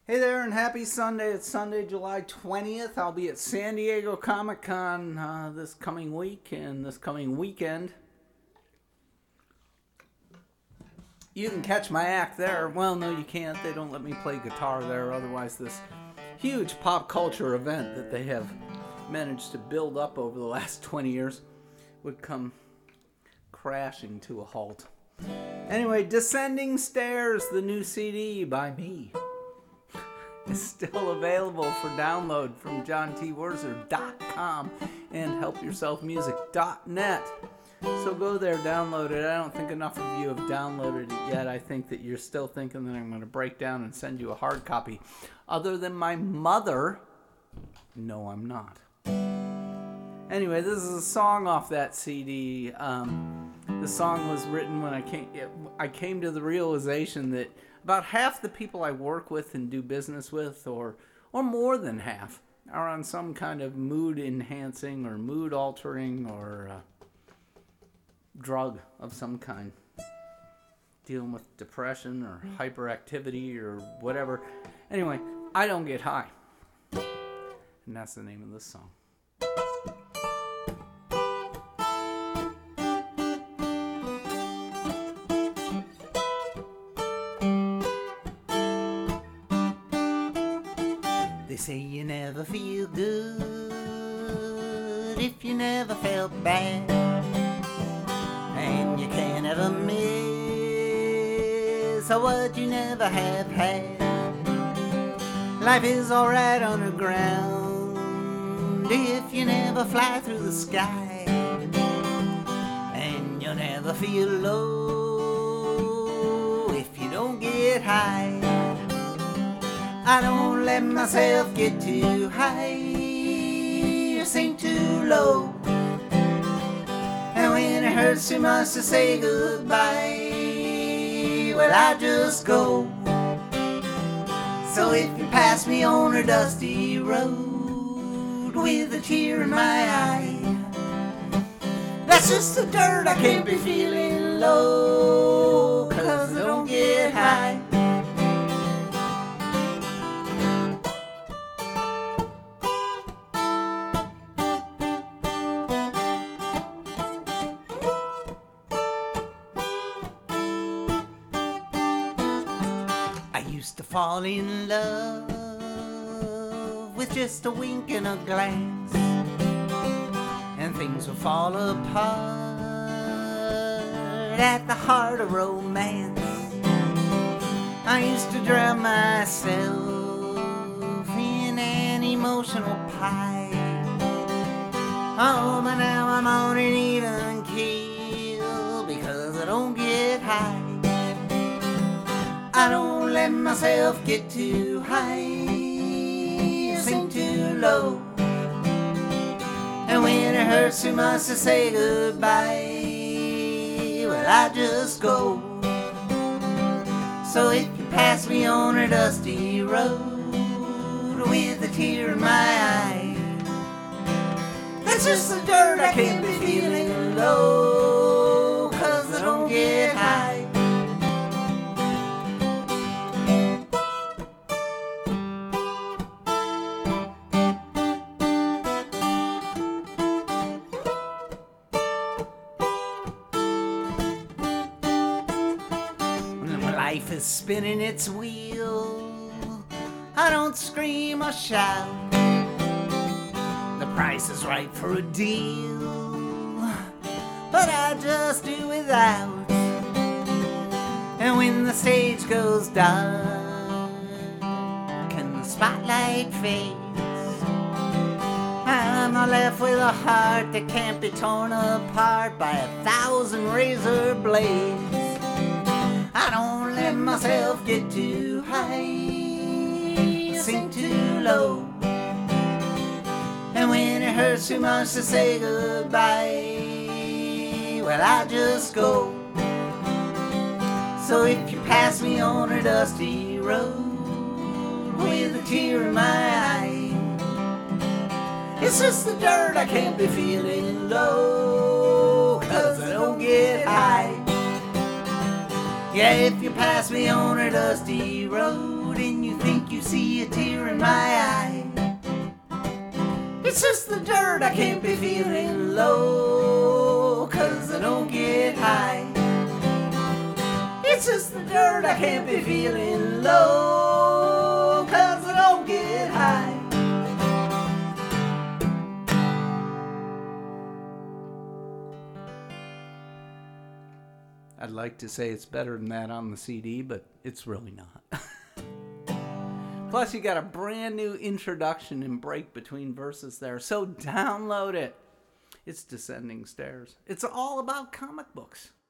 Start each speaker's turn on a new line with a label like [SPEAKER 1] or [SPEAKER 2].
[SPEAKER 1] Hey there and happy Sunday. It's Sunday, July 20th. I'll be at San Diego Comic-Con this coming week and this coming weekend. You can catch my act there. Well, no, you can't. They don't let me play guitar there. Otherwise, this huge pop culture event that they have managed to build up over the last 20 years would come crashing to a halt. Anyway, Descending Stairs, the new CD by me, is still available for download from JohnTWurzer.com and HelpYourselfMusic.net. So go there, download it. I don't think enough of you have downloaded it yet. I think that you're still thinking that I'm going to break down and send you a hard copy. Other than my mother, no, I'm not. Anyway, this is a song off that CD. The song was written when I came to the realization that about half the people I work with and do business with, or more than half, are on some kind of mood-enhancing or mood-altering or drug of some kind. Dealing with depression or hyperactivity or whatever. Anyway, I don't get high. And that's the name of this song. They say you never feel good if you never felt bad, and you can't ever miss what you never have had. Life is alright underground if you never fly through the sky, and you'll never feel low if you don't get high. I don't let myself get too high or sink too low, and when it hurts too much to say goodbye, well, I just go. So if you pass me on a dusty road with a tear in my eye, that's just the dirt. I can't be feeling low 'cause I don't get high. To fall in love with just a wink and a glance, and things will fall apart at the heart of romance. I used to drown myself in an emotional pie. Oh, but now I'm on an even keel because I don't get high. I don't let myself get too high or sink too low, and when it hurts too much to say goodbye, well, I just go. So if you pass me on a dusty road with a tear in my eye, that's just the dirt. I can't be feeling low 'cause I don't get high. Life is spinning its wheel, I don't scream or shout. The price is right for a deal, but I just do without. And when the stage goes dark and the spotlight fades, I'm left with a heart that can't be torn apart by 1,000 razor blades. I don't let myself get too high, sink too low, and when it hurts too much to say goodbye, well, I just go. So if you pass me on a dusty road with a tear in my eye, it's just the dirt. I can't be feeling low 'cause I don't get high. Yeah, if you pass me on a dusty road and you think you see a tear in my eye, it's just the dirt, I can't be feeling low, 'cause I don't get high. It's just the dirt, I can't be feeling low, 'cause I don't get high. I'd like to say it's better than that on the CD, but it's really not. Plus, you got a brand new introduction and break between verses there, so download it. It's Descending Stairs. It's all about comic books.